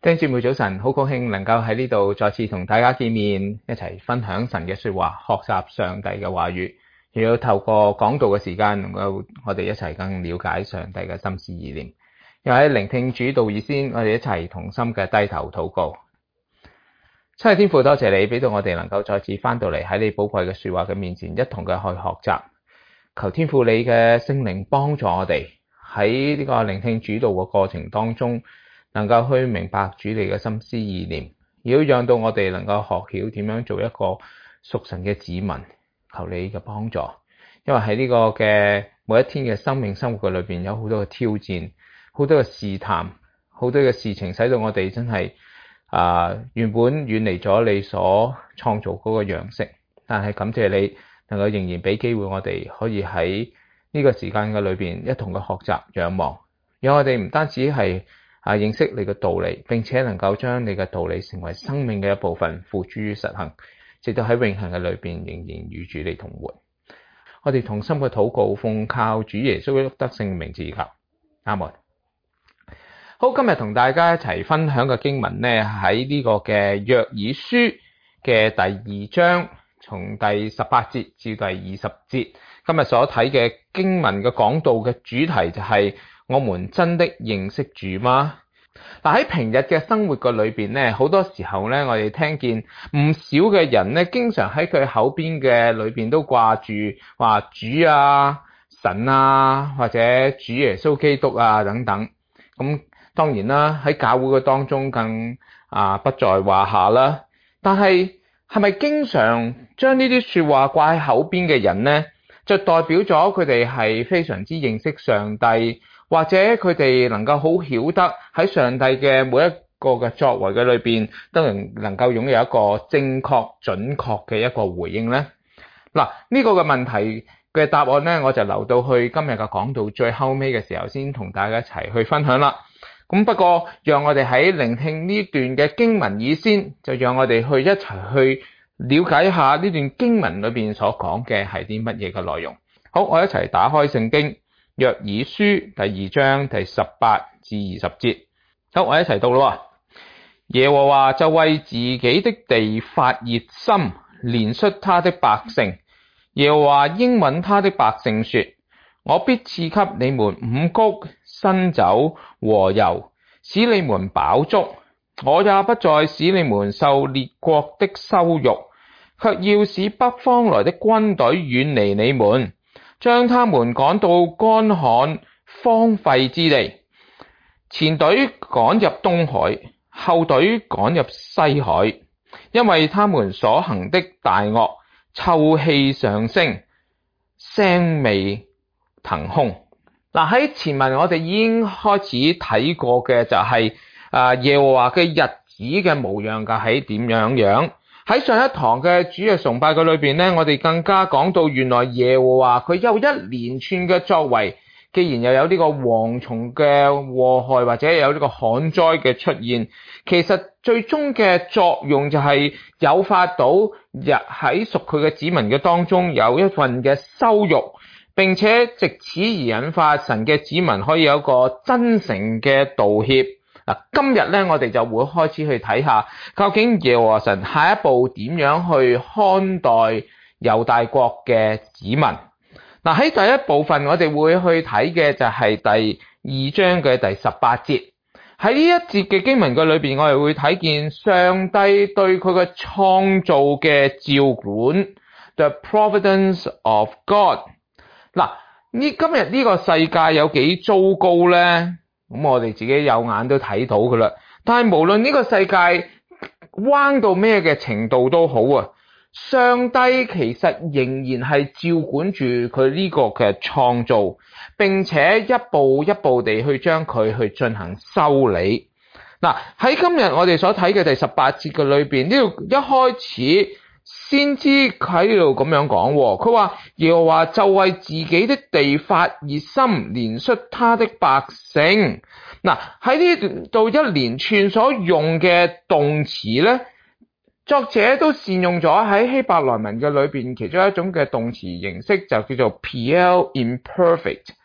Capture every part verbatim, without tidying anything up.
弟兄姊妹早晨，好高興能夠喺呢度再次同大家見面，一齊分享神嘅說話，學習上帝嘅話語，亦要透過講道嘅時間，能夠我哋一齊更了解上帝嘅心思意念。又喺聆聽主道以先，我哋一齊同心嘅低頭禱告。親愛天父，多謝你俾到我哋能夠再次翻到嚟喺你寶貴嘅說話嘅面前，一同嘅去學習。求天父你嘅聖靈幫助我哋喺呢個聆聽主道嘅過程當中，能夠去明白主你嘅心思意念，亦要讓到我哋能夠學曉點樣做一個屬神嘅子民。求你嘅幫助，因為喺呢個嘅每一天嘅生命生活嘅裏邊，有好多嘅挑戰，好多嘅試探，好多嘅事情，使到我哋真係啊、呃、原本遠離咗你所創造嗰個樣式。但係感謝你能夠仍然俾機會我哋可以喺呢個時間嘅裏邊一同嘅學習仰望，讓我哋唔單止係啊！認識你嘅道理，並且能夠將你嘅道理成為生命嘅一部分，付諸於實行，直到喺永恆嘅裏邊仍然與主你同活。我哋同心嘅禱告，奉靠主耶穌基督得勝名字求，阿門。好，今日同大家一齊分享嘅經文呢，喺呢個嘅約珥書嘅第二章，從第十八節至第二十節。今日所睇嘅經文嘅講道嘅主題就係、是。我們真的認識主嗎？嗱，喺平日嘅生活嘅裏邊咧，好多時候咧，我哋聽見唔少嘅人咧，經常喺佢口邊嘅裏邊都掛住話主啊、神啊，或者主耶穌基督啊等等。咁當然啦，喺教會嘅當中更啊不在話下啦。但係係咪經常將呢啲說話掛喺口邊嘅人咧，就代表咗佢哋係非常之認識上帝？或者佢哋能夠好曉得喺上帝嘅每一個嘅作為嘅裏邊，都能能夠擁有一個正確準確嘅一個回應呢？嗱，呢個嘅問題嘅答案呢，我就留到去今日嘅講道最後尾嘅時候先同大家一齊去分享啦。咁不過讓我哋喺聆聽呢段嘅經文以先，就讓我哋去一齊去了解一下呢段經文裏邊所講嘅係啲乜嘢嘅內容。好，我一齊打開聖經。約珥書第二章第十八至二十節，好，我一齊讀咯。耶和華就為自己的地發熱心，憐恤他的百姓。耶和華應允他的百姓說：我必賜給你們五穀、新酒和油，使你們飽足。我也不再使你們受列國的羞辱，卻要使北方來的軍隊遠離你們，將他們趕到乾旱荒廢之地，前隊趕入東海，後隊趕入西海，因為他們所行的大惡，臭氣上升，腥味騰空。嗱，喺前文我哋已經開始睇過嘅就係、是、啊耶和華嘅日子嘅模樣嘅係點樣樣。喺上一堂嘅主日崇拜嘅裏邊咧，我哋更加講到原來耶和華佢有一連串嘅作為，既然又有呢個蝗蟲嘅禍害或者有呢個旱災嘅出現，其實最終嘅作用就係誘發到日喺屬佢嘅子民嘅當中有一份嘅羞辱，並且藉此而引發神嘅子民可以有一個真誠嘅道歉。嗱，今日咧，我哋就會開始去睇下，究竟耶和華神下一步點樣去看待猶大國嘅子民。嗱，喺第一部分，我哋會去睇嘅就係第二章嘅第十八節。喺呢一節嘅經文嘅裏邊，我哋會睇見上帝對佢嘅創造嘅照管 ，the providence of God。嗱，呢今日呢個世界有幾糟糕咧？咁我哋自己有眼都睇到噶啦，但係無論呢個世界彎到咩嘅程度都好啊，上帝其實仍然係照管住佢呢個嘅創造，並且一步一步地去將佢去進行修理。嗱，喺今日我哋所睇嘅第十八節嘅裏邊，呢度一開始先知喺呢度咁樣講，佢話耶和華就為自己的地發熱心，憐恤他的百姓。嗱，喺呢度一連串所用嘅動詞咧，作者都善用咗喺希伯來文嘅裏邊其中一種嘅動詞形式，就叫做 Piel Imperfect。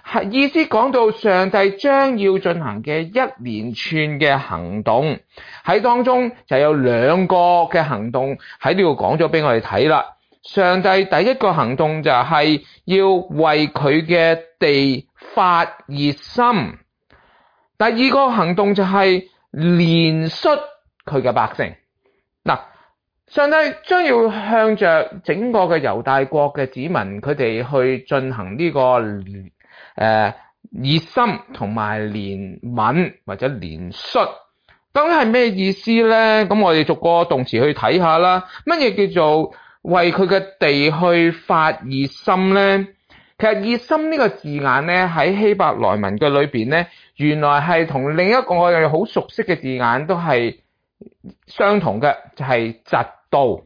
係意思講到上帝將要進行嘅一連串嘅行動，喺當中就有兩個嘅行動喺呢度講咗俾我哋睇啦。上帝第一個行動就係要為佢嘅地發熱心，第二個行動就係憐恤佢嘅百姓。嗱，上帝將要向着整個嘅猶大國嘅子民，佢哋去進行呢、這個誒、呃、熱心同埋憐憫或者憐恤。究竟係咩意思咧？咁我哋逐個動詞去睇下啦。乜嘢叫做為佢嘅地去發熱心咧？其實熱心呢個字眼咧，喺希伯來文嘅裏邊咧，原來係同另一個我哋好熟悉嘅字眼都係相同嘅，就係嫉妒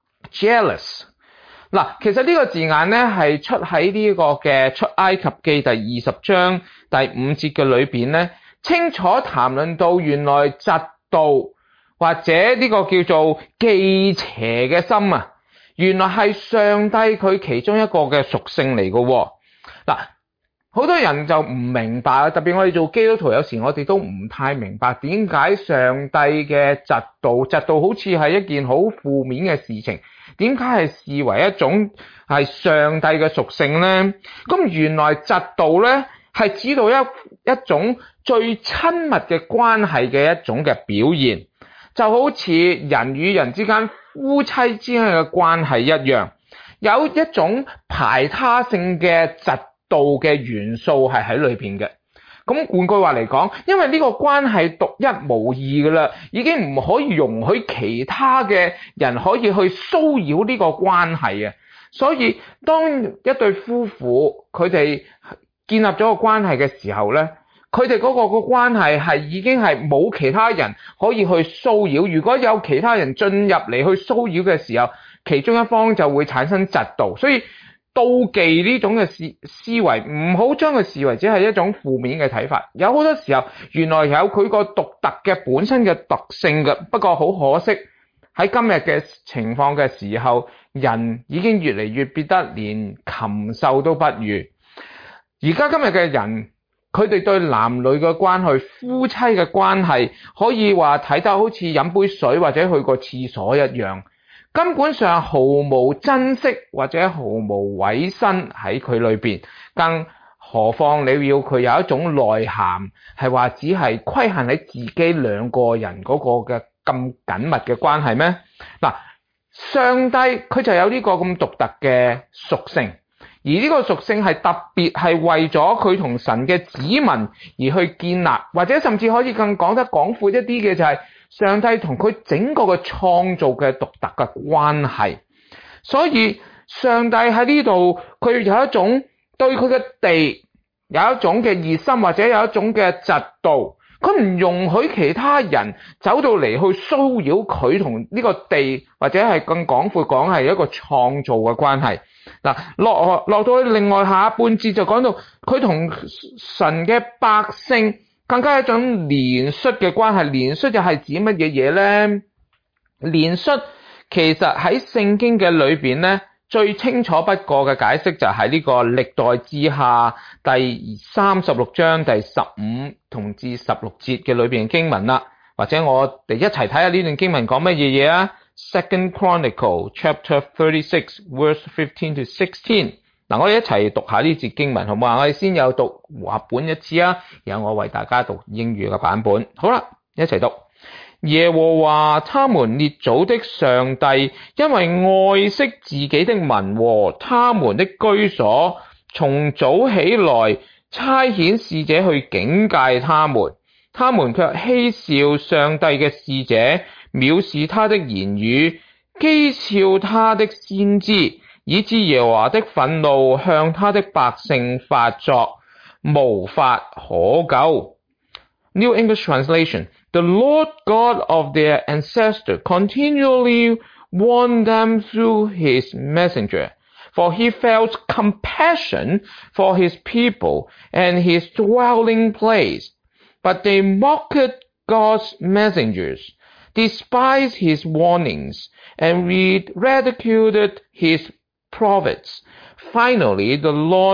jealous。嗱，其實呢個字眼咧係出喺呢個嘅出埃及記第二十章第五節嘅裏邊咧，清楚談論到原來嫉妒或者呢個叫做忌邪嘅心啊，原來係上帝佢其中一個嘅屬性嚟嘅。嗱，好多人就唔明白，特別我哋做基督徒，有時我哋都唔太明白點解上帝嘅嫉妒，嫉妒好似係一件好負面嘅事情，點解係視為一種係上帝嘅屬性呢？咁原來嫉妒呢係指到一一種最親密嘅關係嘅一種嘅表現，就好似人與人之間、夫妻之間嘅關係一樣，有一種排他性嘅嫉妒嘅元素係喺裏邊嘅。咁換句話嚟講，因為呢個關係獨一無二噶啦，已經唔可以容許其他嘅人可以去騷擾呢個關係啊。所以當一對夫婦佢哋建立咗個關係嘅時候咧，佢哋嗰個個關係係已經係冇其他人可以去騷擾。如果有其他人進入嚟去騷擾嘅時候，其中一方就會產生嫉妒。所以妒忌呢種嘅思思維，唔好將佢視為只係一種負面嘅睇法。有好多時候原來有佢個獨特嘅本身嘅特性嘅，不過好可惜喺今日嘅情況嘅時候，人已經越嚟越變得連禽獸都不如。而家今日嘅人，佢哋對男女嘅關係、夫妻嘅關係，可以話睇得好似飲杯水或者去個廁所一樣，根本上毫無珍惜或者毫無委身喺佢裏邊。更何況你要佢有一種內涵，係話只係規限喺自己兩個人嗰個嘅咁緊密嘅關係咩？嗱，上帝佢就有呢個咁獨特嘅屬性。而呢個屬性係特別係為咗佢同神嘅子民而去建立，或者甚至可以更講得廣闊一啲嘅就係上帝同佢整個嘅創造嘅獨特嘅關係。所以上帝喺呢度佢有一種對佢嘅地有一種嘅熱心，或者有一種嘅嫉妒，佢唔容許其他人走到嚟去騷擾佢同呢個地，或者係更廣闊講係一個創造嘅關係。嗱，落落到去另外下半節就講到佢同神嘅百姓更加一種憐恤嘅關係。憐恤就係指乜嘢嘢咧？憐恤其實喺聖經嘅裏邊咧，最清楚不過嘅解釋就係呢個歷代志下第三十六章第十五同至十六節嘅裏邊嘅經文啦。或者我哋一齊睇下呢段經文講乜嘢嘢啊？Second Chronicle chapter thirty-six verse fifteen to sixteen。嗱，我哋一齊讀下呢節經文好唔好啊？我哋先有讀話本一次啊，然後我為大家讀英語嘅版本。好啦，一齊讀。耶和華他們列祖的上帝，因為愛惜自己的民和他們的居所，從早起來差遣使者去警戒他們，他們卻嬉笑上帝嘅使者，藐視他的言語，譏誚他的先知，以致耶和華的憤怒向他的百姓發作，無法可救。New English Translation. The Lord God of their ancestors continually warned them through his messenger, for he felt compassion for his people and his dwelling place. But they mocked God's messengers, despised his warnings, and ridiculed his prophets. Finally, the Lord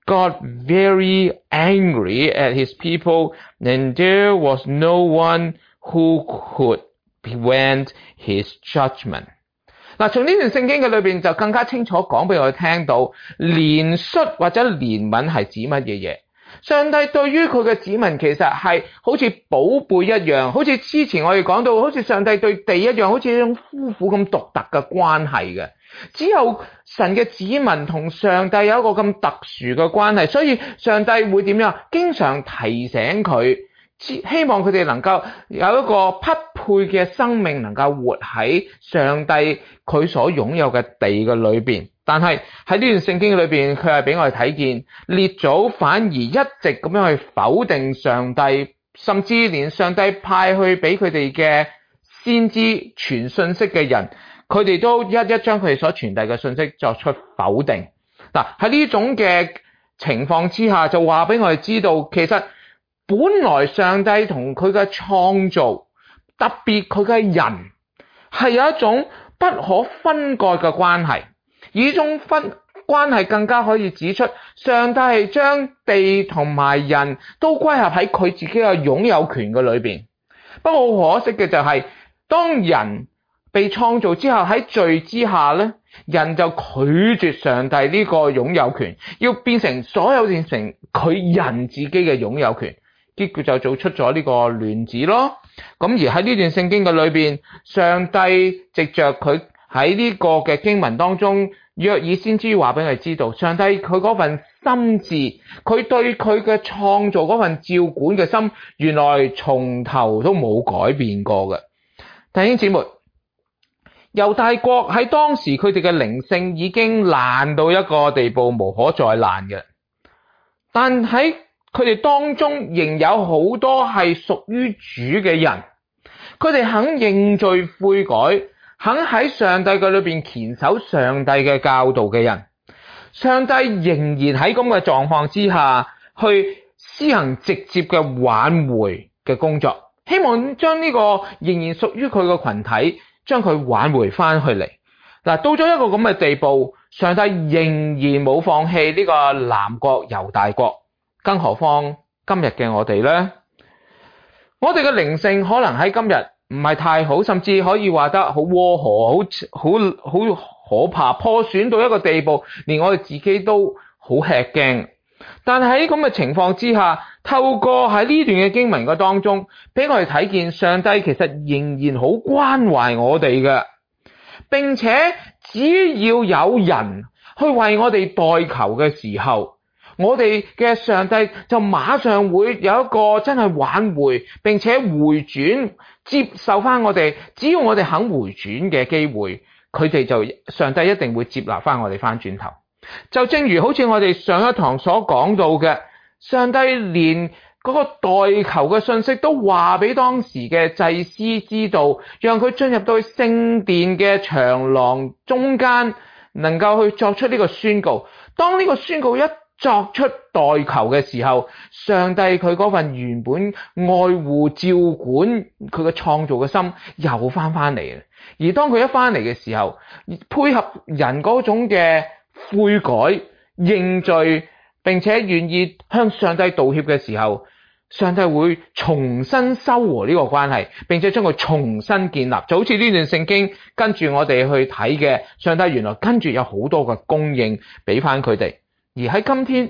got very angry at his people, and there was no one who could prevent his judgment。嗱，從呢段聖經嘅裏邊就更加清楚講俾我哋聽到，憐恤或者憐憫係指乜嘢嘢？上帝對於佢嘅子民其實係好似寶貝一樣，好似之前我哋講到，好似上帝對地一樣，好似一種夫婦咁獨特嘅關係嘅。只有神嘅子民同上帝有一個咁特殊嘅關係，所以上帝會點樣？經常提醒佢，希望佢哋能夠有一個匹配嘅生命，能夠活喺上帝佢所擁有嘅地嘅裏邊。但係喺呢段聖經裏邊，佢係俾我哋睇見列祖反而一直咁樣去否定上帝，甚至連上帝派去俾佢哋嘅先知傳信息嘅人，佢哋都一一將佢哋所傳遞嘅信息作出否定。嗱，喺呢種嘅情況之下，就話俾我哋知道，其實本來上帝同佢嘅創造，特別佢嘅人，係有一種不可分割嘅關係。而呢種分關係更加可以指出，上帝係將地同埋人都歸合喺佢自己嘅擁有權嘅裏邊。不過好可惜嘅就係、是，當人被創造之後，喺罪之下咧，人就拒絕上帝呢個擁有權，要變成所有變成佢人自己嘅擁有權，結果就做出咗呢個亂子咯。咁而喺呢段聖經嘅裏邊，上帝藉着佢喺呢個嘅經文當中，約珥先知話俾我哋知道，上帝佢嗰份心志，佢對佢嘅創造嗰份照管嘅心，原來從頭都冇改變過嘅。弟兄姊妹，猶大國喺當時佢哋嘅靈性已經爛到一個地步，無可再爛嘅。但喺佢哋當中仍有好多係屬於主嘅人，佢哋肯認罪悔改，肯喺上帝嘅裏邊堅守上帝嘅教導嘅人，上帝仍然喺咁嘅狀況之下去施行直接嘅挽回嘅工作，希望將呢個仍然屬於佢嘅群體將佢挽回翻去嚟。嗱，到咗一個咁嘅地步，上帝仍然冇放棄呢個南國猶大國，更何況今日嘅我哋呢？我哋嘅靈性可能喺今日唔係太好，甚至可以話得好窩河，好好好可怕，破損到一個地步，連我哋自己都好吃驚。但係喺咁嘅情況之下，透過喺呢段嘅經文嘅當中，俾我哋睇見上帝其實仍然好關懷我哋嘅，並且只要有人去為我哋代求嘅時候，我哋嘅上帝就馬上會有一個真係挽回並且回轉接受翻我哋，只要我哋肯回轉嘅機會，佢哋就上帝一定會接納翻我哋翻轉頭。就正如好似我哋上一堂所講到嘅，上帝連嗰個代求嘅信息都話俾當時嘅祭司知道，讓佢進入到聖殿嘅長廊中間，能夠去作出呢個宣告。當呢個宣告一作出代求嘅時候，上帝佢嗰份原本愛護照管佢嘅創造嘅心又翻翻嚟。而當佢一翻嚟嘅時候，配合人嗰種嘅悔改認罪，並且願意向上帝道歉嘅時候，上帝會重新修和呢個關係，並且將佢重新建立。就好似呢段聖經跟住我哋去睇嘅，上帝原來跟住有好多嘅供應俾翻佢哋。而喺今天，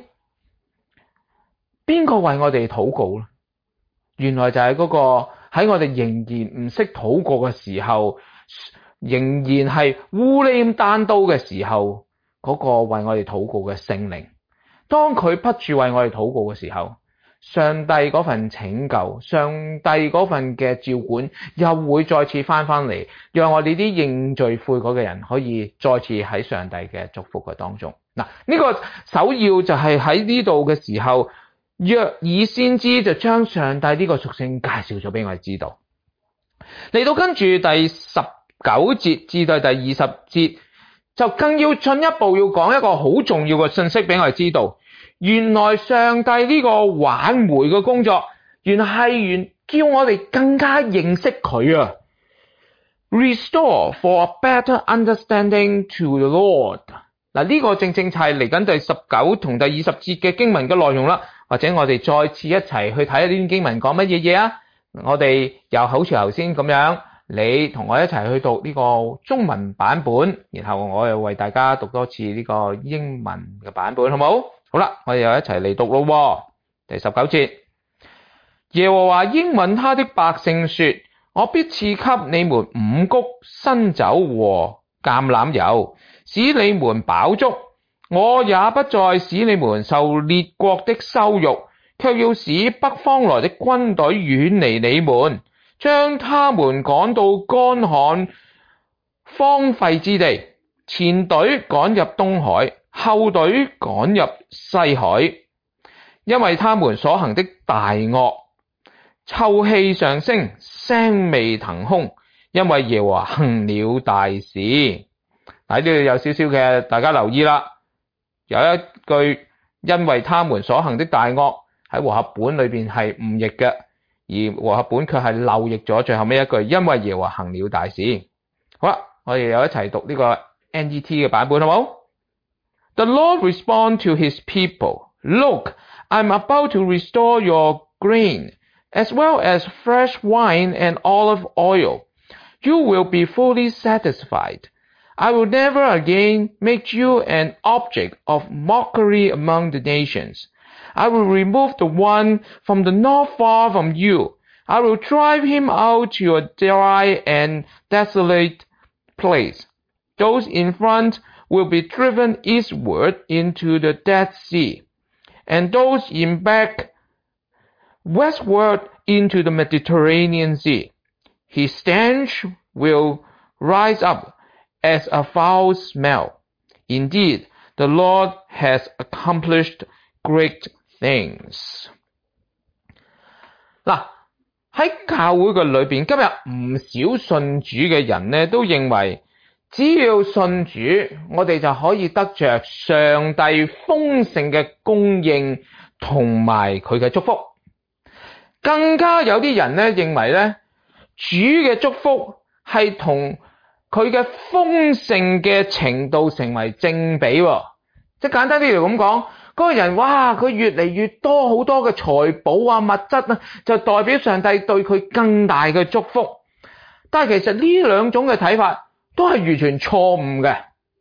邊個為我哋禱告呢？原來就係嗰個喺我哋仍然唔識禱告嘅時候，仍然係烏哩咁單刀嘅時候，嗰個為我哋禱告嘅聖靈。當佢不住為我哋禱告嘅時候，上帝嗰份拯救，上帝嗰份嘅照管又會再次翻翻嚟，讓我哋啲認罪悔改嘅人可以再次喺上帝嘅祝福嘅當中。嗱，呢個首要就係喺呢度嘅時候，約珥先知就將上帝呢個屬性介紹咗俾我哋知道。嚟到跟住第十九節至到第二十節，就更要進一步要講一個好重要嘅信息俾我哋知道。原來上帝呢個挽回嘅工作，原來係原叫我哋更加認識佢啊。Restore for a better understanding to the Lord。 嗱，呢個正正就係嚟緊第十九同第二十節嘅經文嘅內容啦。或者我哋再次一齊去睇下呢段經文講乜嘢嘢啊？我哋又好似頭先咁樣，你同我一齊去讀呢個中文版本，然後我又為大家讀多次呢個英文嘅版本，好冇？好啦，我哋又一齊嚟讀咯。第十九節，耶和華應允他的百姓說：我必賜給你們五穀、新酒和橄欖油，使你們飽足。我也不再使你們受列國的羞辱，卻要使北方來的軍隊遠離你們，將他們趕到乾旱荒廢之地，前隊趕入東海，後隊趕入西海，因為他們所行的大惡，臭氣上升，腥味騰空，因為耶和華行了大事。喺呢度有少少嘅，大家留意啦。有一句因為他們所行的大惡喺和合本裏邊係誤譯嘅，而和合本卻係漏譯咗最後尾一句，因為耶和華行了大事。好啦，我哋又一齊讀呢個 N G T 嘅版本，好冇？ The Lord respond to his people, Look, I'm about to restore your grain, as well as fresh wine and olive oil. You will be fully satisfied.I will never again make you an object of mockery among the nations. I will remove the one from the north far from you. I will drive him out to a dry and desolate place. Those in front will be driven eastward into the Dead Sea, and those in back westward into the Mediterranean Sea. His stench will rise up.As a foul smell. Indeed, the Lord has accomplished great things. 嗱，喺教會嘅裏邊，今日唔少信主嘅人呢，都認為只要信主，我哋就可以得着上帝豐盛嘅供應同埋佢嘅祝福。更加有啲人呢，認為呢，主嘅祝福係同佢嘅豐盛嘅程度成為正比喎，即係簡單啲嚟咁講，嗰個人哇，佢越嚟越多好多嘅財寶啊、物質啊，就代表上帝對佢更大嘅祝福。但係其實呢兩種嘅睇法都係完全錯誤嘅。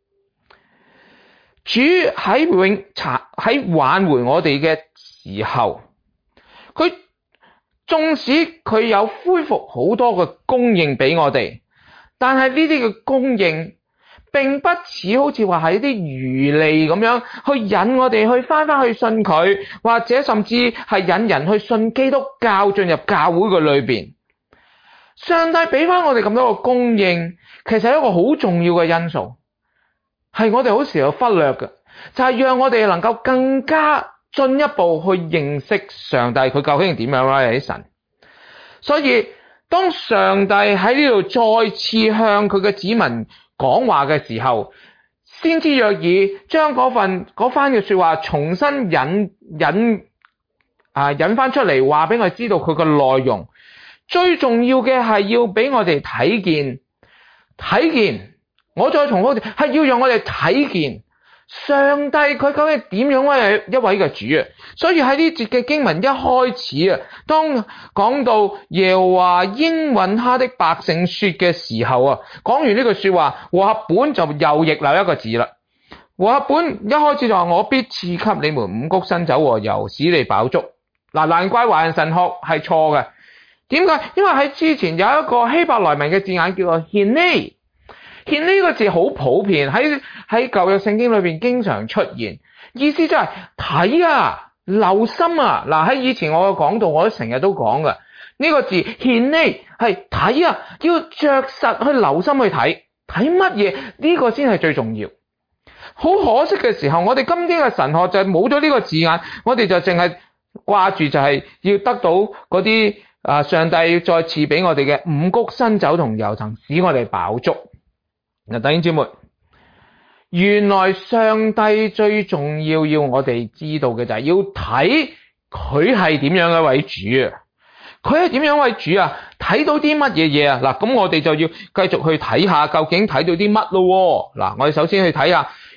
主喺永查喺挽回我哋嘅時候，佢縱使佢有恢復好多嘅供應俾我哋。但係呢啲嘅供應並不似好似話係一啲漁利咁樣去引我哋去翻翻去信佢，或者甚至係引人去信基督教進入教會嘅裏邊。上帝俾翻我哋咁多嘅供應，其實係一個好重要嘅因素，係我哋好時候忽略嘅，就係讓我哋能夠更加進一步去認識上帝佢究竟係點樣啦，係神。所以當上帝喺呢度再次向佢嘅子民講話嘅時候，先知約珥將嗰份嗰番嘅說話重新引引啊引翻出嚟，話俾我哋知道佢嘅內容。最重要嘅係要俾我哋睇見，睇見。我再重複，係要讓我哋睇見上帝佢究竟點樣為一位嘅主啊！所以喺呢節嘅經文一開始啊，當講到耶和華應允他的百姓說嘅時候啊，講完呢句說話，和合本就又譯漏一個字啦。和合本一開始就話：我必賜給你們五穀新酒和油，使你飽足。嗱，難怪華人神學係錯嘅。點解？因為喺之前有一個希伯來文嘅字眼叫做 hinei。獻呢個字好普遍，喺喺舊約聖經裏邊經常出現，意思就係睇啊、留心啊。嗱，喺以前我嘅講道，我都成日都講嘅呢個字獻呢係睇啊，要着實去留心去睇，睇乜嘢呢個先係最重要。好可惜嘅時候，我哋今天嘅神學就係冇咗呢個字眼，我哋就淨係掛住就係要得到嗰啲啊上帝再賜俾我哋嘅五穀新酒同油，曾使我哋飽足。嗱，弟兄姊妹，原來上帝最重要要我哋知道嘅就係要睇佢係點樣一位主啊！佢係點樣一位主啊？睇到啲乜嘢嘢啊？嗱，咁我哋就要繼續去睇下究竟睇到啲乜咯。嗱，我哋首先去睇下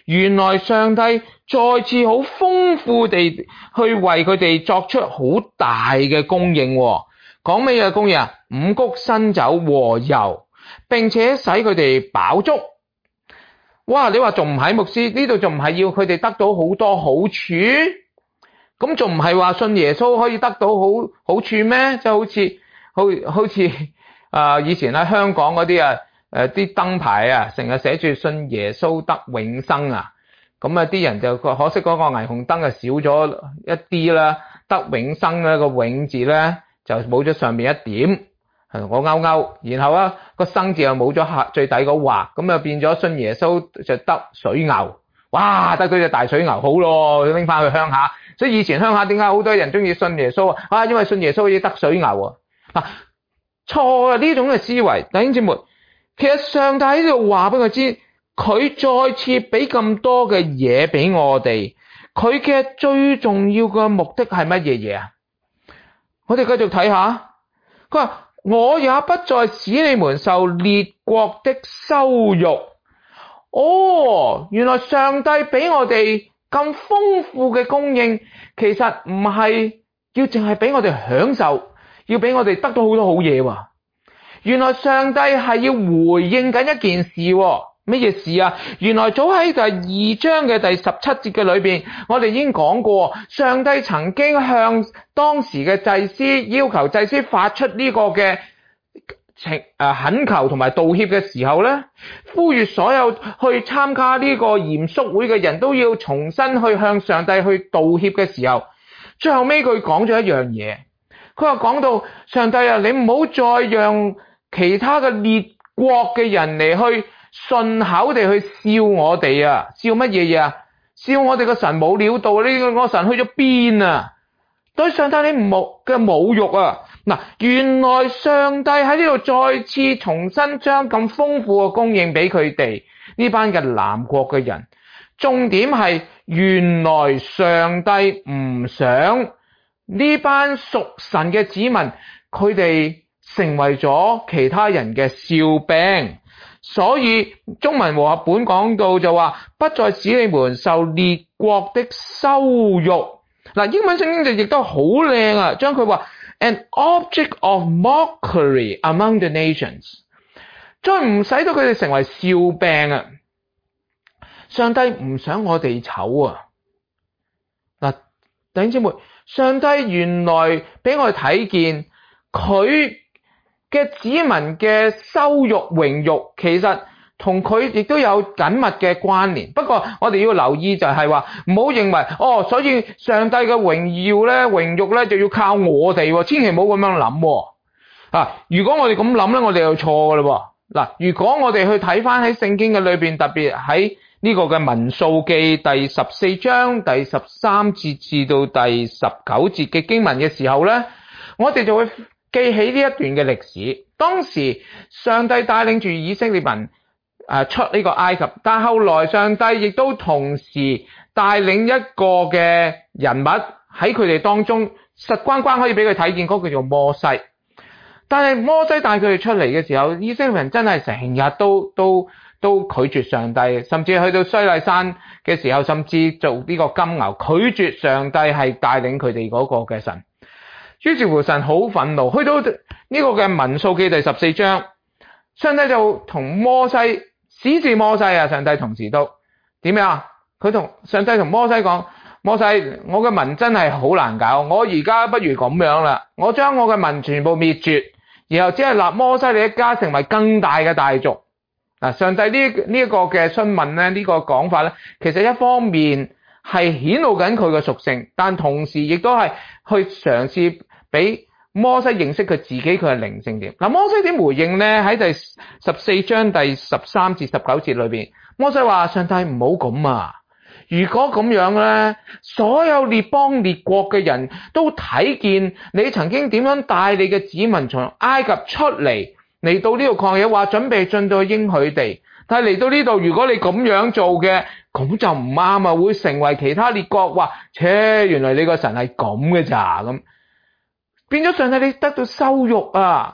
原來上帝再次好豐富地去為佢哋作出好大嘅供應。講咩嘅供應啊？五穀新酒和油，並且使佢哋飽足。哇！你話仲唔係牧師？呢度仲唔係要佢哋得到好多好處？咁仲唔係話信耶穌可以得到好好處咩？即係好似好好似啊、呃，以前喺香港嗰啲啊，誒啲燈牌啊，成日寫住信耶穌得永生啊。咁啊，啲人就可惜嗰個霓虹燈啊少咗一啲啦，得永生咧個永字咧就冇咗上面一點。我勾勾，然後啊個生字又冇咗下最底個畫，咁啊變咗信耶穌就得水牛，哇得到隻大水牛好咯，拎翻去鄉下。所以以前鄉下點解好多人中意信耶穌啊？啊，因為信耶穌可以得水牛啊！嗱，錯啊！呢種嘅思維，弟兄姊妹，其實上帝喺度話俾佢知，佢再次俾咁多嘅嘢俾我哋，佢嘅最重要嘅目的係乜嘢嘢啊？我哋繼續睇下，佢話。我也不再使你們受列國的羞辱。哦，原來上帝俾我哋咁豐富嘅供應，其實唔係要淨係俾我哋享受，要俾我哋得到好多好嘢喎。原來上帝係要回應緊一件事喎。乜嘢事啊？原來早喺第二章嘅第十七節嘅裏邊，我哋已經講過，上帝曾經向當時嘅祭司要求祭司發出呢個嘅請誒懇求同埋道歉嘅時候咧，呼籲所有去參加呢個嚴肅會嘅人都要重新去向上帝去道歉嘅時候，最後尾佢講咗一樣嘢，佢話講到上帝啊，你唔好再讓其他嘅列國嘅人嚟去順口地去笑我哋啊！笑乜嘢嘢啊？笑我哋個神冇料到，呢個個神去咗邊啊？對上帝你唔冇嘅侮辱啊！嗱，原來上帝喺呢度再次重新將咁豐富嘅供應俾佢哋呢班嘅南國嘅人。重點係原來上帝唔想呢班屬神嘅子民，佢哋成為咗其他人嘅笑柄。所以中文和合本講到就話，不再使你們受列國的羞辱。嗱，英文聖經就亦都好靚啊，將佢話 an object of mockery among the nations， 再唔使到佢哋成為笑柄啊！上帝唔想我哋醜啊！嗱，弟兄姊妹，上帝原來俾我哋睇見佢嘅子民嘅羞辱榮辱，其實同佢亦都有緊密嘅關聯。不過我哋要留意就係話，唔好認為哦，所以上帝嘅榮耀咧、榮辱咧就要靠我哋，千祈唔好咁樣諗。啊，如果我哋咁諗咧，我哋就錯噶啦。嗱，如果我哋去睇翻喺聖經嘅裏邊，特別喺呢個嘅民數記第十四章第十三節至到第十九節嘅經文嘅時候咧，我哋就會記起呢一段嘅歷史。當時上帝帶領住以色列民誒出呢個埃及，但後來上帝亦都同時帶領一個嘅人物喺佢哋當中，實關關可以俾佢睇見，嗰個叫做摩西。但係摩西帶佢哋出嚟嘅時候，以色列人真係成日都都都拒絕上帝，甚至去到西奈山嘅時候，甚至做呢個金牛，拒絕上帝係帶領佢哋嗰個嘅神。於是乎神好憤怒，去到呢個嘅民數記第十四章，上帝就同摩西指示摩西啊，上帝同時都點樣啊？佢同上帝同摩西講，摩西，我嘅民真係好難搞，我而家不如咁樣啦，我將我嘅民全部滅絕，然後只係立摩西你一家成為更大嘅大族。嗱，上帝呢呢一個嘅詢問咧，呢個講法咧，其實一方面係顯露緊佢嘅屬性，但同時亦都係去嘗試俾摩西認識佢自己佢嘅靈性點。嗱，摩西點回應咧？喺第十四章第十三至十九節裏邊，摩西話：上帝唔好咁啊！如果咁樣咧，所有列邦列國嘅人都睇見你曾經點樣帶你嘅子民從埃及出嚟，嚟到呢度曠野，話準備進到應許地。但係嚟到呢度，如果你咁樣做嘅，咁就唔啱啊！會成為其他列國話：切，原來你個神係咁嘅咋咁。變咗上帝你得到羞辱啊！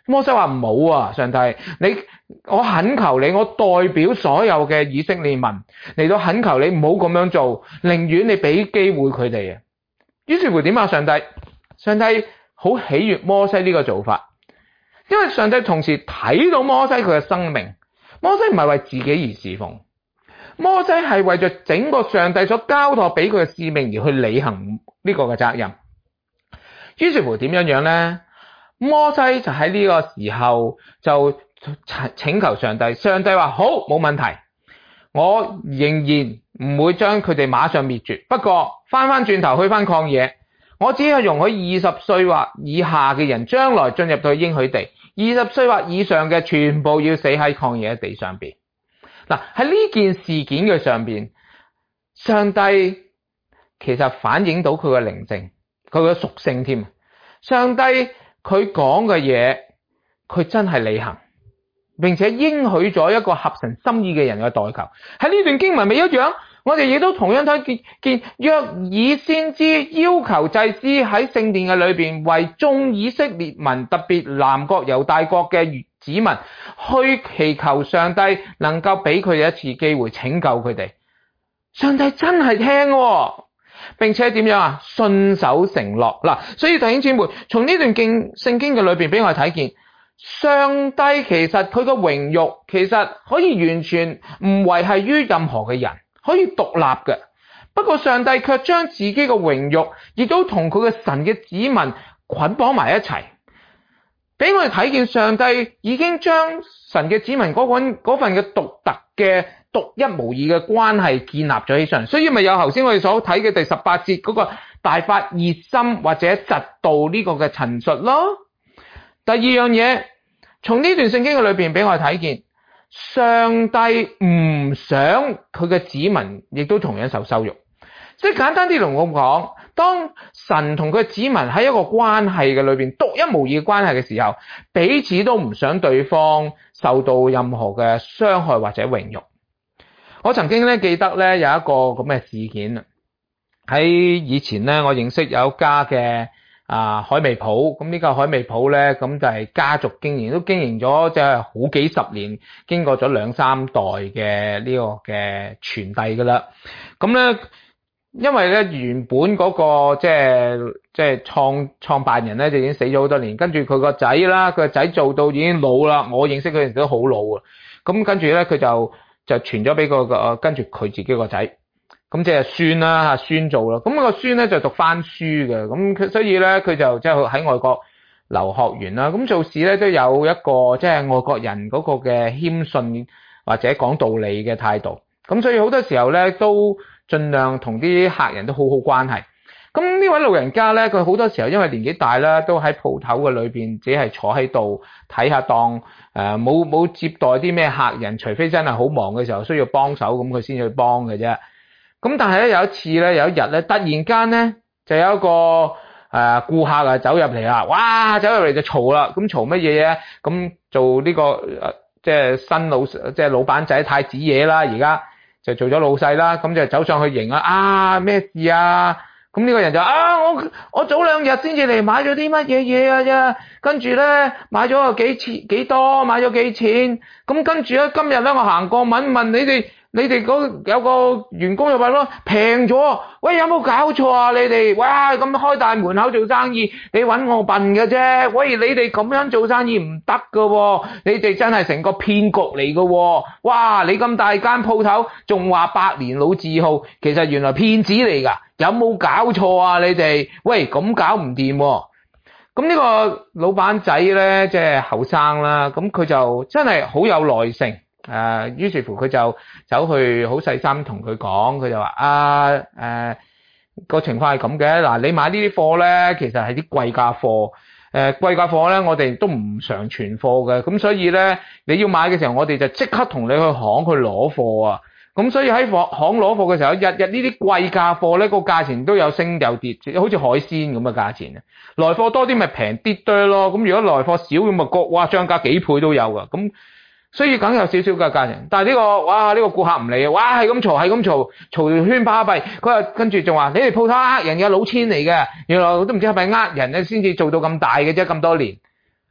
摩西話唔好啊，上帝，你我懇求你，我代表所有嘅以色列民嚟到懇求你唔好咁樣做，寧願你俾機會佢哋啊。於是乎點啊？上帝，上帝好喜悅摩西呢個做法，因為上帝同時睇到摩西佢嘅生命，摩西唔係為自己而侍奉，摩西係為咗整個上帝所交託俾佢嘅使命而去履行呢個嘅責任。於是乎點樣樣呢？摩西就喺呢個時候就請求上帝，上帝話好，冇問題，我仍然唔會將佢哋馬上滅絕，不過翻翻轉頭去翻曠野，我只係容許二十歲或以下嘅人將來進入到應許地，二十歲或以上嘅全部要死喺曠野地上邊。嗱，喺呢件事件嘅上邊，上帝其實反映到佢嘅靈性，佢嘅屬性添。上帝佢講嘅嘢，佢真係履行，並且應許咗一個合神心意嘅人嘅代求。喺呢段經文咪一樣，我哋亦都同樣睇見見約珥先知要求祭司喺聖殿嘅裏邊為眾以色列民，特別南國猶大國嘅子民去祈求上帝能夠俾佢哋一次機會拯救佢哋。上帝真係聽喎，並且點樣啊？信守承諾嗱，所以弟兄姊妹，從呢段經聖經嘅裏邊俾我哋睇見，上帝其實佢嘅榮辱其實可以完全唔維繫於任何嘅人，可以獨立嘅。不過上帝卻將自己嘅榮辱亦都同佢嘅神嘅子民捆綁埋一齊，俾我哋睇見上帝已經將神嘅子民嗰份嗰份嘅獨特嘅獨一無二嘅關係建立咗起上嚟，所以咪有頭先我哋所睇嘅第十八節嗰個大發熱心或者嫉妒呢個嘅陳述咯。第二樣嘢，從呢段聖經嘅裏邊俾我哋睇見，上帝唔想佢嘅子民亦都同樣受羞辱。即係簡單啲同我講，當神同佢嘅子民喺一個關係嘅裏邊獨一無二嘅關係嘅時候，彼此都唔想對方受到任何嘅傷害或者榮辱。我曾經咧記得咧有一個咁嘅事件，喺以前咧我認識有一家嘅啊海味鋪，咁呢個海味鋪咧咁就係家族經營，都經營咗即係好幾十年，經過咗兩三代嘅呢個嘅傳遞噶啦。咁咧因為咧原本嗰個即係即係創創辦人咧就已經死咗好多年，跟住佢個仔啦，佢個仔做到已經老啦，我認識佢陣時都好老啊。咁跟住咧佢就就傳咗俾個個跟住佢自己個仔，咁即係孫啦吓，孫做啦。咁個孫咧就讀翻書嘅，咁所以咧佢就即係喺外國留學完啦。咁做事咧都有一個即係外國人嗰個嘅謙遜或者講道理嘅態度。咁所以好多時候咧都盡量同啲客人都好好關係。咁呢位老人家咧，佢好多時候因為年紀大啦，都喺鋪頭嘅裏邊只係坐喺度睇下檔，誒冇冇接待啲咩客人，除非真係好忙嘅時候需要幫手，咁佢先去幫嘅啫。咁但係咧有一次咧，有一日咧，突然間咧就有一個誒顧客啊走入嚟啦，哇走入嚟就嘈啦，咁嘈乜嘢嘢？咁做呢個誒即係新老即係老闆仔太子爺啦，而家就做咗老細啦，咁就走上去迎啊，啊咩事啊？咁呢個人就啊，我我早兩日先至嚟買咗啲乜嘢嘢啊啫，跟住咧買咗個幾錢幾多，買咗幾錢，咁跟住咧今日咧我行過問問你哋，你哋嗰有個員工就話咯平咗，喂有冇搞錯啊你哋？哇咁開大門口做生意，你搵我笨嘅啫，喂你哋咁樣做生意唔得噶喎，你哋真係成個騙局嚟噶喎，哇你咁大間鋪頭仲話百年老字號，其實原來騙子嚟噶。有冇搞錯啊你哋？喂，咁搞唔掂喎。咁呢個老闆仔咧，即係後生啦，咁佢就真係好有耐性。誒、呃，於是乎佢就走去好細心同佢講，佢就話啊誒、呃、個情況係咁嘅。嗱，你買呢啲貨咧，其實係啲貴價貨。誒、呃，貴價貨咧，我哋都唔常存貨嘅。咁所以咧，你要買嘅時候，我哋就即刻同你去行去攞貨啊。咁所以喺行攞貨嘅時候，日日呢啲貴價貨咧，個價錢都有升有跌，好似海鮮咁嘅價錢啊。來貨多啲咪平啲多咯，咁如果來貨少咁咪個哇漲價幾倍都有噶。咁所以梗有少少嘅價錢，但係呢個哇呢個顧客唔理啊，哇係咁嘈係咁嘈嘈圈巴閉，佢話跟住仲話你哋鋪頭呃人嘅老千嚟嘅，原來我都唔知係咪呃人咧先至做到咁大嘅啫，咁多年。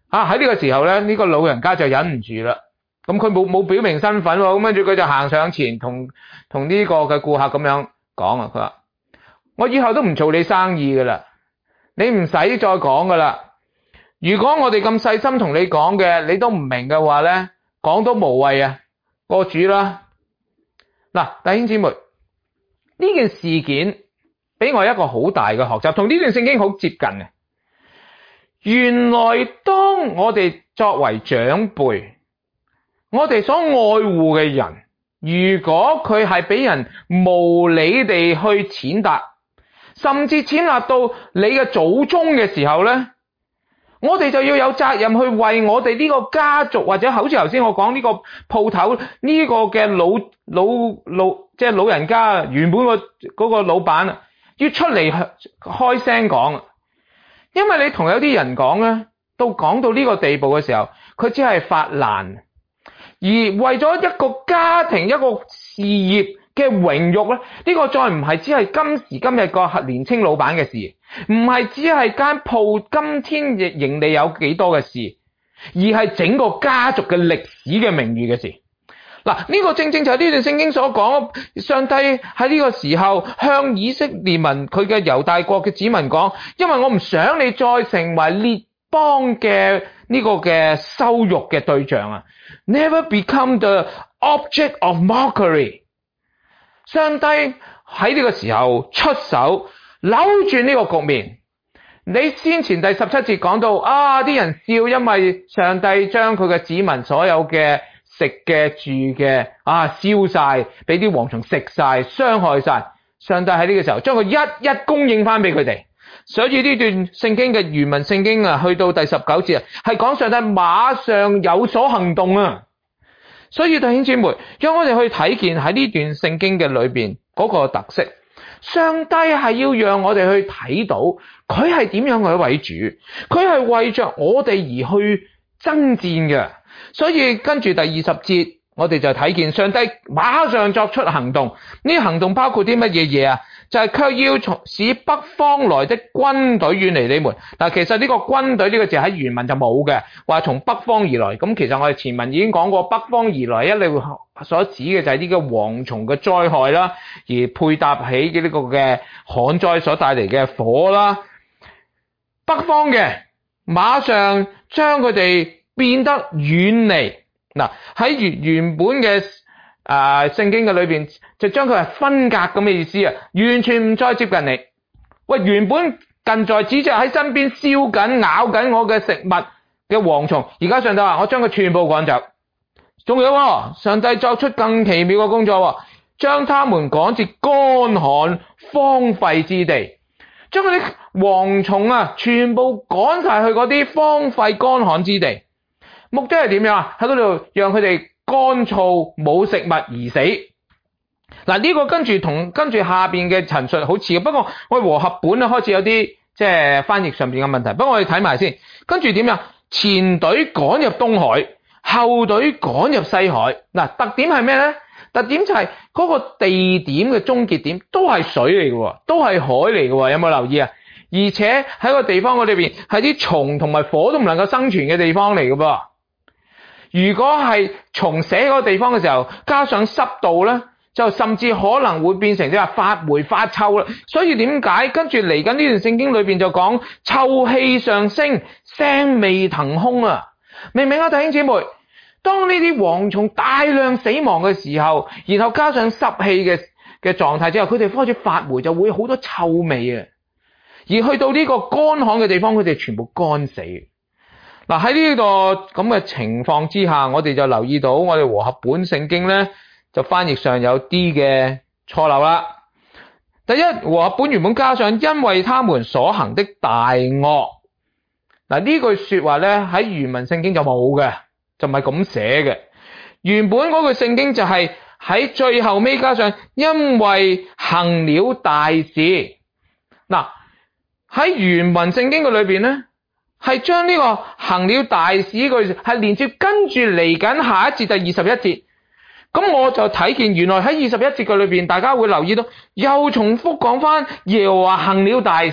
啊喺呢個時候咧，呢、這個老人家就忍唔住啦。咁佢冇冇表明身份喎，咁跟住佢就行上前同同呢個嘅顧客咁樣講啊，佢話：我以後都唔做你生意噶啦，你唔使再講噶啦。如果我哋咁細心同你講嘅，你都唔明嘅話咧，講都無謂啊，過主啦。嗱，弟兄姊妹，呢件事件俾我一個好大嘅學習，同呢段聖經好接近嘅。原來當我哋作為長輩，我哋所愛護嘅人，如果佢係俾人無理地去踐踏，甚至踐踏到你嘅祖宗嘅時候咧，我哋就要有責任去為我哋呢個家族，或者好似頭先我講呢個鋪頭呢個嘅老老老即係老人家原本個嗰個老闆啊，要出嚟開聲講。因為你同有啲人講咧，到講到呢個地步嘅時候，佢只係發爛，而為咗一個家庭一個事業嘅榮譽咧，呢個再唔係只係今時今日個年青老闆嘅事，唔係只係間鋪今天嘅盈利有幾多嘅事，而係整個家族嘅歷史嘅名譽嘅事。嗱，呢個正正就係呢段聖經所講，上帝喺呢個時候向以色列民佢嘅猶大國嘅子民講，因為我唔想你再成為列邦嘅呢個嘅羞辱嘅對象啊 ，Never become the object of mockery。上帝喺呢個時候出手扭轉呢個局面。你先前第十七節講到啊，啲人笑，因為上帝將佢嘅子民所有嘅食嘅住嘅啊燒晒，俾啲蝗蟲食晒，傷害晒。上帝喺呢個時候將佢一一供應翻俾佢哋。所以呢段聖經嘅原文聖經啊，去到第十九節啊，係講上帝馬上有所行動啊。所以弟兄姊妹，讓我哋去睇見喺呢段聖經嘅裏邊嗰個特色。上帝係要讓我哋去睇到佢係點樣嘅一位主，佢係為着我哋而去爭戰嘅。所以跟住第二十節，我哋就睇見上帝馬上作出行動。呢啲行動包括啲乜嘢嘢啊？就係卻要從使北方來的軍隊遠離你們。嗱，其實呢個軍隊呢個字喺原文就冇嘅，話從北方而來。咁其實我哋前文已經講過，北方而來一定所指嘅就係呢個蝗蟲嘅災害啦，而配搭起嘅呢個嘅旱災所帶嚟嘅火啦。北方嘅馬上將佢哋變得遠離。嗱，喺原原本嘅啊聖經嘅裏邊，就將佢係分隔咁嘅意思啊，完全唔再接近你。喂，原本近在咫尺喺身邊燒緊咬緊我嘅食物嘅蝗蟲，而家上帝話我將佢全部趕走。仲有喎，上帝作出更奇妙嘅工作喎，將他們趕至乾旱荒廢之地，將嗰啲蝗蟲啊全部趕晒去嗰啲荒廢乾旱之地。目的係點樣啊？喺嗰度讓佢哋乾燥冇食物而死。嗱，呢個跟住同跟住下邊嘅陳述好似嘅，不過我哋和合本咧開始有啲即係翻譯上邊嘅問題。不過我哋睇埋先，跟住點樣？前隊趕入東海，後隊趕入西海。嗱，特點係咩咧？特點就係嗰個地點嘅終結點都係水嚟嘅，都係海嚟嘅，有冇留意啊？而且喺個地方嗰裏邊係啲蟲同埋火都唔能夠生存嘅地方嚟嘅噃。如果係蟲死嗰個地方嘅時候，加上濕度咧，就甚至可能會變成即係發霉發臭啦。所以點解跟住嚟緊呢段聖經裏邊就講臭氣上升，腥味騰空啊？明唔明啊，弟兄姊妹？當呢啲蝗蟲大量死亡嘅時候，然後加上濕氣嘅嘅狀態之後，佢哋開始發霉，就會好多臭味啊。而去到呢個乾旱嘅地方，佢哋全部乾死。嗱，喺呢個咁嘅情況之下，我哋就留意到我哋和合本聖經咧，就翻譯上有啲嘅錯漏啦。第一，和合本原本加上因為他們所行的大惡。嗱，呢句說話咧喺原文聖經就冇嘅，就唔係咁寫嘅。原本嗰句聖經就係喺最後尾加上因為行了大事。嗱，喺原文聖經嘅裏邊咧，係將呢個行了大事句係連接跟住嚟緊下一節第二十一節。咁我就睇見原來喺二十一節嘅裏邊，大家會留意到又重複講翻耶和華行了大事。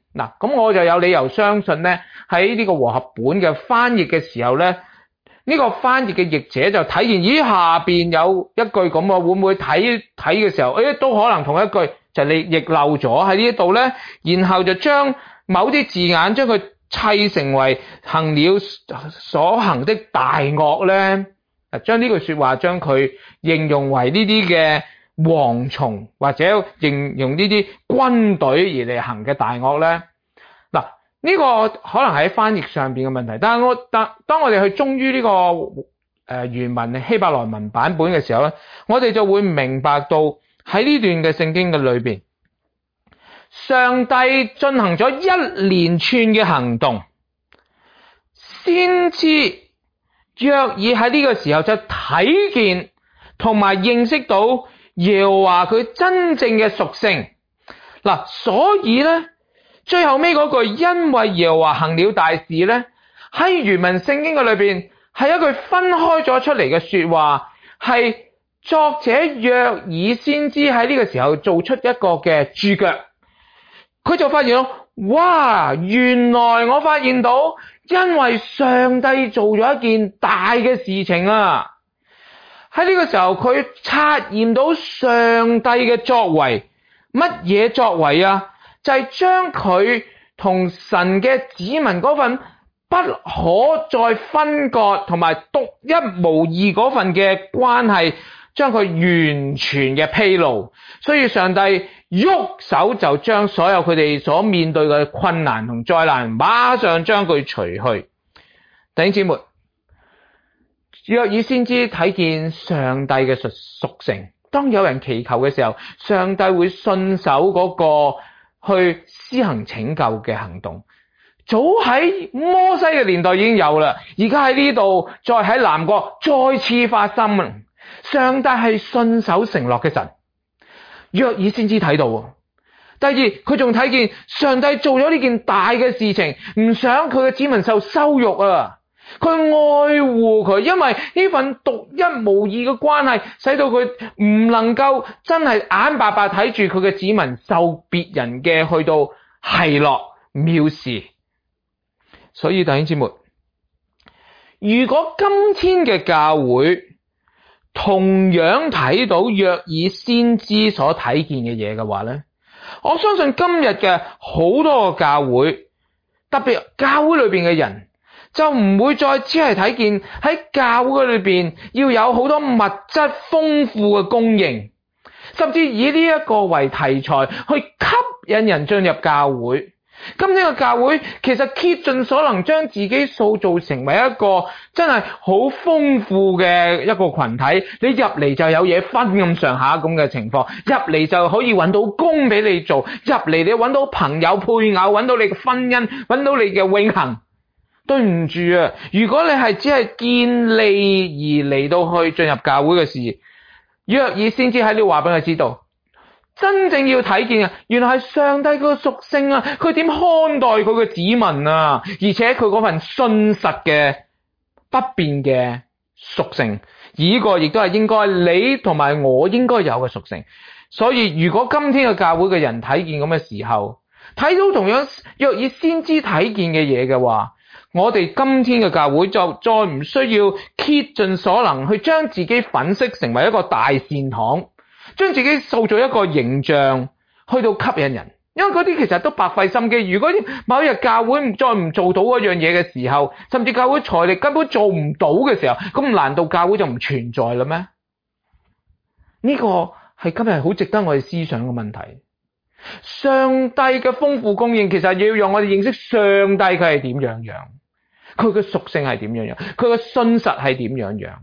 嗱，咁我就有理由相信咧，喺呢個和合本嘅翻譯嘅時候咧，呢個翻譯嘅譯者就睇見，咦，下邊有一句咁啊，會唔會睇睇嘅時候，誒都可能同一句就你譯漏咗喺呢一度咧，然後就將某啲字眼將佢砌成為行了所行的大惡咧，將呢句說話將佢應用為呢啲嘅蝗蟲或者形容呢啲軍隊而嚟行嘅大惡咧。嗱，呢個可能喺翻譯上邊嘅問題，但係我當當我哋去忠於呢個誒原文希伯來文版本嘅時候咧，我哋就會明白到喺呢段嘅聖經嘅裏邊，上帝進行咗一連串嘅行動，先知約珥喺呢個時候就睇見同埋認識到耶和華佢真正嘅屬性。嗱，所以咧最後尾嗰句因為耶和華行了大事咧，喺原文聖經嘅裏邊係一句分開咗出嚟嘅說話，係作者約珥先知喺呢個時候做出一個嘅注腳，佢就發現到，哇，原來我發現到因為上帝做咗一件大嘅事情啊！喺呢個時候佢察驗到上帝嘅作為，乜嘢作為啊？就係將佢同神嘅子民嗰份不可再分割同埋獨一無二嗰份嘅關係，將佢完全嘅披露。所以上帝喐手就將所有佢哋所面對嘅困難同災難馬上將佢除去。弟兄姊妹，約珥先知睇見上帝嘅屬屬性，當有人祈求嘅時候，上帝會順手嗰個去施行拯救嘅行動。早喺摩西嘅年代已經有啦，而家喺呢度再喺南國再次發生。上帝係信守承諾嘅神，約珥先知睇到。第二，佢仲睇見上帝做咗呢件大嘅事情，唔想佢嘅子民受羞辱啊！佢愛護佢，因為呢份獨一無二嘅關係，使到佢唔能夠真係眼白白睇住佢嘅子民受別人嘅去到奚落藐視。所以弟兄姊妹，如果今天嘅教會同樣睇到約珥先知所睇見嘅嘢嘅話咧，我相信今日嘅好多個教會，特別教會裏邊嘅人，就唔會再只係睇見喺教會裏邊要有好多物質豐富嘅供應，甚至以呢一個為題材去吸引人進入教會。今天嘅教會其實竭盡所能將自己塑造成為一個真係好豐富嘅一個群體，你入嚟就有嘢分咁上下咁嘅情況，入嚟就可以揾到工俾你做，入嚟你揾到朋友配偶，揾到你嘅婚姻，揾到你嘅永恆。對唔住啊，如果你係只係見利而嚟到去進入教會嘅事，約珥先知喺呢度話俾佢知道，真正要睇見啊，原來係上帝個屬性啊，佢點看待佢嘅子民啊，而且佢嗰份信實嘅不變嘅屬性，而呢個亦都係應該你同埋我應該有嘅屬性。所以如果今天嘅教會嘅人睇見咁嘅時候，睇到同樣約珥先知睇見嘅嘢嘅話，我哋今天嘅教會就再唔需要竭盡所能去將自己粉飾成為一個大善堂，將自己塑造一個形象去到吸引人，因為嗰啲其實都白費心機。如果某一日教會再唔做到嗰樣嘢嘅時候，甚至教會財力根本做唔到嘅時候，咁難道教會就唔存在啦咩？呢個係今日好值得我哋思想嘅問題。上帝嘅豐富供應其實要讓我哋認識上帝佢係點樣樣，佢嘅屬性係點樣樣，佢嘅信實係點樣樣。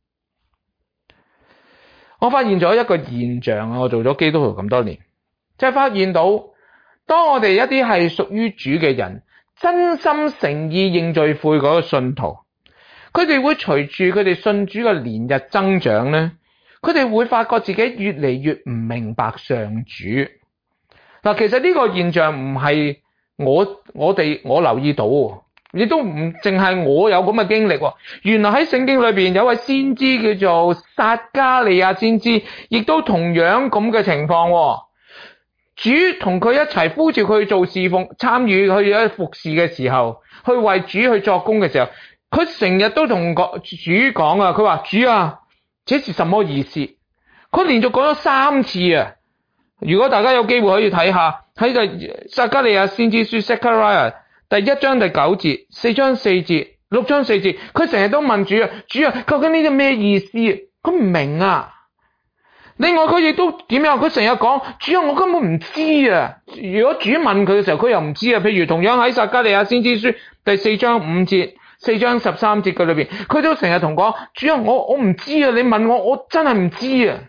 我發現咗一個現象啊，我做咗基督徒咁多年，就係發現到當我哋一啲係屬於主嘅人，真心誠意認罪悔嗰個信徒，佢哋會隨住佢哋信主嘅年日增長咧，佢哋會發覺自己越嚟越唔明白上主。嗱，其實呢個現象唔係我我哋我留意到，亦都唔淨係我有咁嘅經歷。原來喺聖經裏邊有位先知叫做撒迦利亞先知，亦都同樣咁嘅情況。 主同佢一齊呼召佢做侍奉，參與去服侍嘅時候，去為主去作工嘅時候，佢成日都同主講啊，佢話主啊，這是什麼意思？佢連續講咗三次啊！如果大家有機會可以睇下，喺就撒迦利亞先知書 Zechariah 第一章第九節、四章四節、六章四節，佢成日都問主啊，主啊，究竟呢啲咩意思？佢唔明啊！另外佢亦都點樣？佢成日講，主啊，我根本唔知啊！如果主問佢嘅時候，佢又唔知啊。譬如同樣喺撒迦利亞先知書第四章五節、四章十三節嘅裏邊，佢都成日同講，主啊，我我唔知啊！你問我，我真係唔知啊！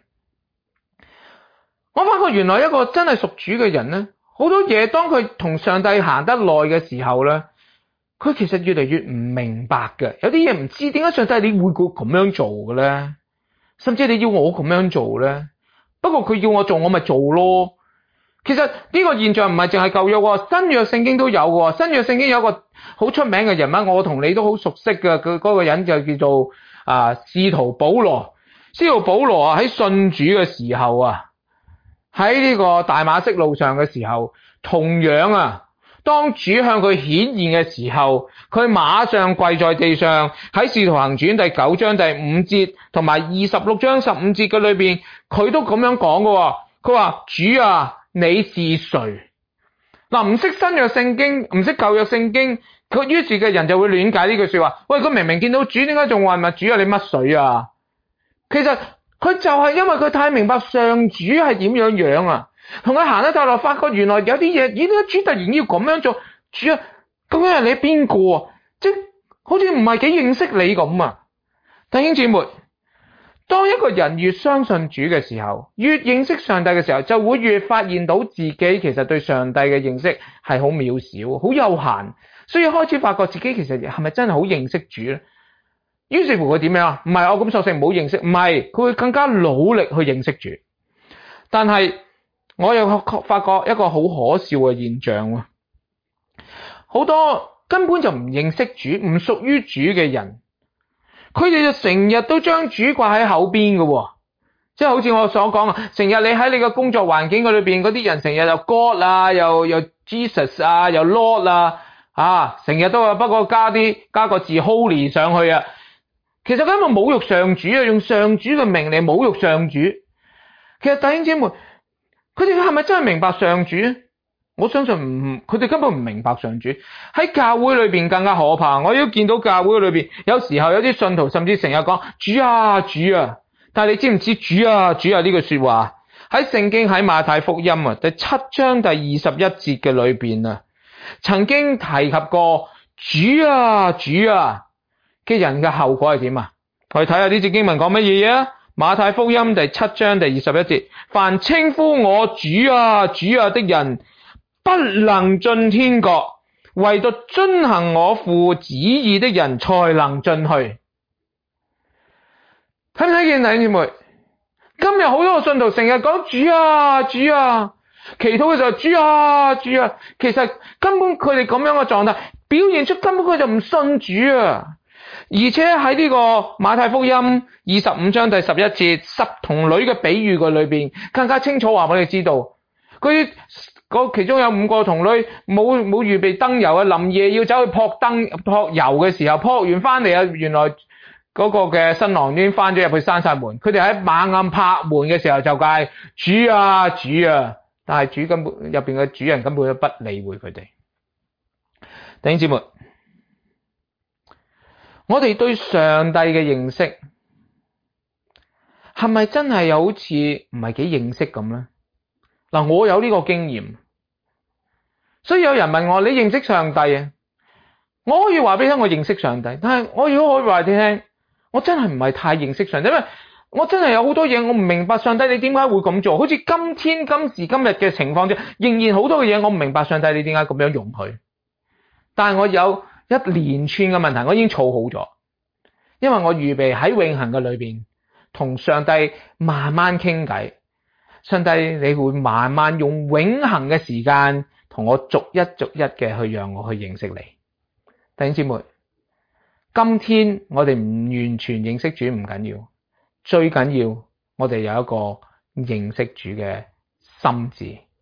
我發覺原來一個真係屬主嘅人咧，好多嘢當佢同上帝行得耐嘅時候咧，佢其實越嚟越唔明白嘅。有啲嘢唔知點解上帝你會咁樣做嘅咧？甚至你要我咁樣做咧？不過佢要我做，我咪做咯。其實呢個現象唔係淨係舊約喎，新約聖經都有喎。新約聖經有一個好出名嘅人物，我同你都好熟悉嘅，佢嗰個人就叫做啊使徒保羅。使徒保羅啊喺信主嘅時候啊，喺呢個大馬色路上嘅時候，同樣啊，當主向佢顯現嘅時候，佢馬上跪在地上。喺使徒行傳第九章第五節同埋二十六章十五節嘅裏邊，佢都咁樣講嘅。佢話主啊，你是誰？嗱，唔識新約聖經，唔識舊約聖經，佢於是嘅人就會亂解呢句說話。喂，佢明明見到主，點解仲話唔係主啊？你乜水啊？其實佢就係因為佢太明白上主係點樣樣啊，同佢行得太耐，發覺原來有啲嘢，咦？點解主突然要咁樣做？主啊，究竟係你邊個啊？即係好似唔係幾認識你咁啊！弟兄姊妹，當一個人越相信主嘅時候，越認識上帝嘅時候，就會越發現到自己其實對上帝嘅認識係好渺小、好有限，所以開始發覺自己其實係咪真係好認識主咧？於是乎佢點樣啊？唔係我咁索性唔好認識，唔係佢會更加努力去認識主。但係我又發覺一個好可笑嘅現象喎，好多根本就唔認識主、唔屬於主嘅人，佢哋就成日都將主掛喺口邊嘅喎，即係好似我所講啊，成日你喺你嘅工作環境嘅裏邊，嗰啲人成日又 God 啊，又又 Jesus 啊，又 Lord 啊，啊，成日都話不過加啲加個字 Holy 上去啊。其實佢係咪侮辱上主啊？用上主嘅名嚟侮辱上主。其實弟兄姊妹，佢哋係咪真係明白上主？我相信唔，佢哋根本唔明白上主。喺教會裏邊更加可怕。我都見到教會裏邊有時候有啲信徒甚至成日講主啊主啊，但係你知唔知主啊主啊呢句說話喺聖經喺馬太福音啊第七章第二十一節嘅裏邊啊，曾經提及過主啊主啊嘅人嘅後果係點啊？我哋睇下呢節經文講乜嘢啊？馬太福音第七章第二十一節，凡稱呼我主啊主啊的人，不能進天國，唯獨遵行我父旨意的人才能進去。睇唔睇見弟兄姊妹？今日好多個信徒成日講主啊主啊，祈禱嘅時候主啊主啊，其實根本佢哋咁樣嘅狀態，表現出根本佢就唔信主啊。而且喺呢個馬太福音二十五章第十一節十童女嘅比喻嘅裏邊，更加清楚話俾你知道，佢其中有五個童女冇冇預備燈油啊，臨夜要走去撲燈撲油嘅時候，撲完翻嚟啊，原來嗰個嘅新郎已經翻咗入去閂晒門，佢哋喺猛咁拍門嘅時候就嗌主啊主啊，但係主根本入邊嘅主人根本都不理會佢哋。弟兄姊妹，我哋對上帝嘅認識係咪真係又好似唔係幾認識咁咧？嗱，我有呢個經驗，所以有人問我你認識上帝啊？我可以話俾你聽我認識上帝，但係我如果可以話俾你聽，我真係唔係太認識上帝，因為我真係有好多嘢我唔明白上帝你點解會咁做，好似今天今時今日嘅情況啫，仍然好多嘅嘢我唔明白上帝你點解咁樣容許，但係我有一連串嘅問題我已經儲好咗，因為我預備喺永恆嘅裏邊同上帝慢慢傾偈。上帝你會慢慢用永恆嘅時間同我逐一逐一嘅去讓我去認識你。弟兄姊妹，今天我哋唔完全認識主唔緊要，最緊要我哋有一個認識主嘅心志，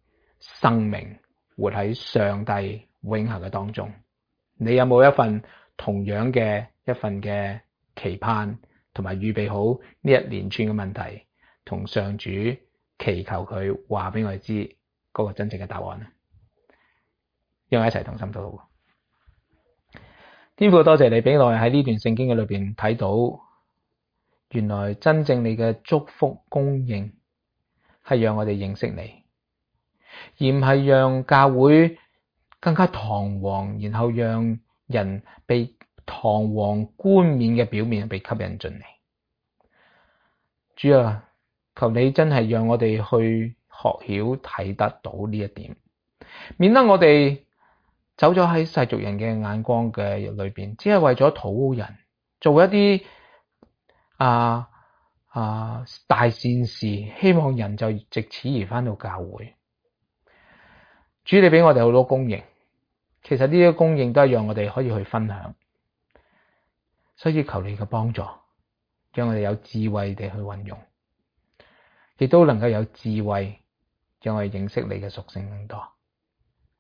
生命，活喺上帝永恆嘅當中。你有冇一份同樣嘅一份嘅期盼，同埋預備好呢一連串嘅問題，同上主祈求佢話俾我哋知嗰個真正嘅答案呢？讓我一齊同心禱告。天父，多謝你俾我哋喺呢段聖經嘅裏邊睇到，原來真正你嘅祝福供應係讓我哋認識你，而唔係讓教會更加堂皇，然後讓人被堂皇冠冕嘅表面被吸引進嚟。主啊，求你真係讓我哋去學曉睇得到呢一點，免得我哋走咗喺世俗人嘅眼光嘅裏邊，只係為咗討好人，做一啲啊啊大善事，希望人就藉此而返到教會。主，你俾我哋好多供應，其實呢啲供應都係讓我哋可以去分享，所以求你嘅幫助，讓我哋有智慧地去運用，亦都能夠有智慧，讓我哋認識你嘅屬性更多。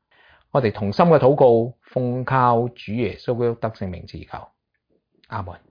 我哋同心嘅禱告，奉靠主耶穌基督得勝名字求，阿門。